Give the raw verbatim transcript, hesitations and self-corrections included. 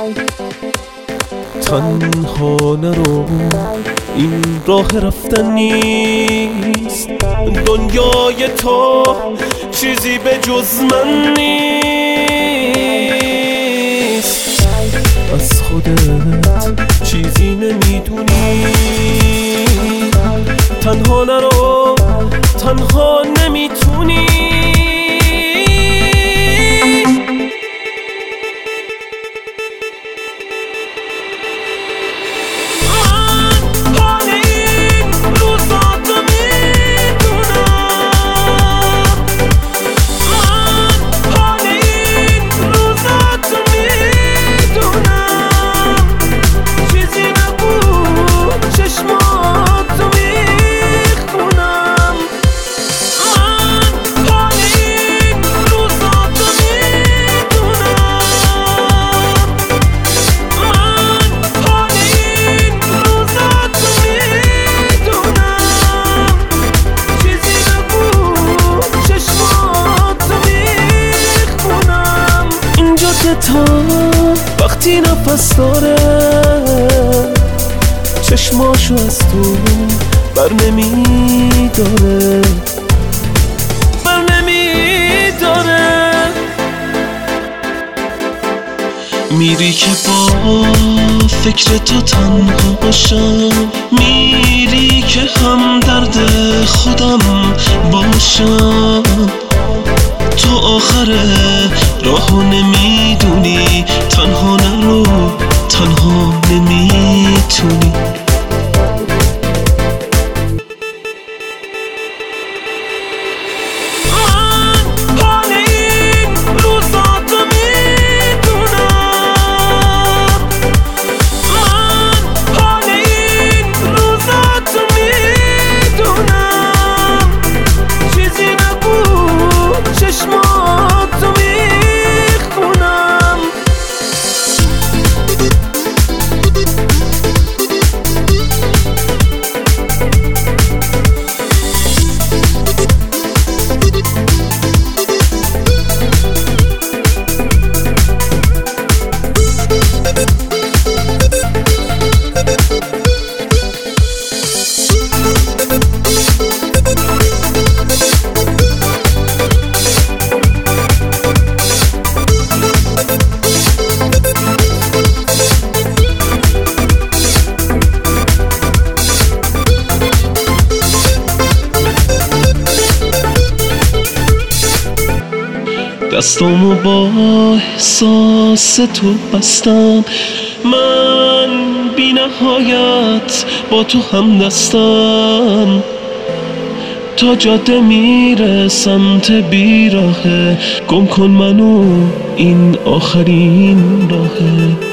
تنها نرو، این راه رفتن نیست. دنیای تو چیزی به جز من نیست. از خودت چیزی نمیدونی. تنها نرو، تنها نمیتونی. تا وقتی نفس داره، چشماشو از تو بر نمیداره، بر نمیداره. میری که با فکر تو تنها باشم، میری که هم درد خودم باشم. تو آخر راهو نمیدونی. تنها نرو، تنها نمیتونی. دستامو با احساس تو بستم، من بی نهایت با تو هم دستم. تا جاده میره سمت بیراهه، گم کن منو این آخرین راهه.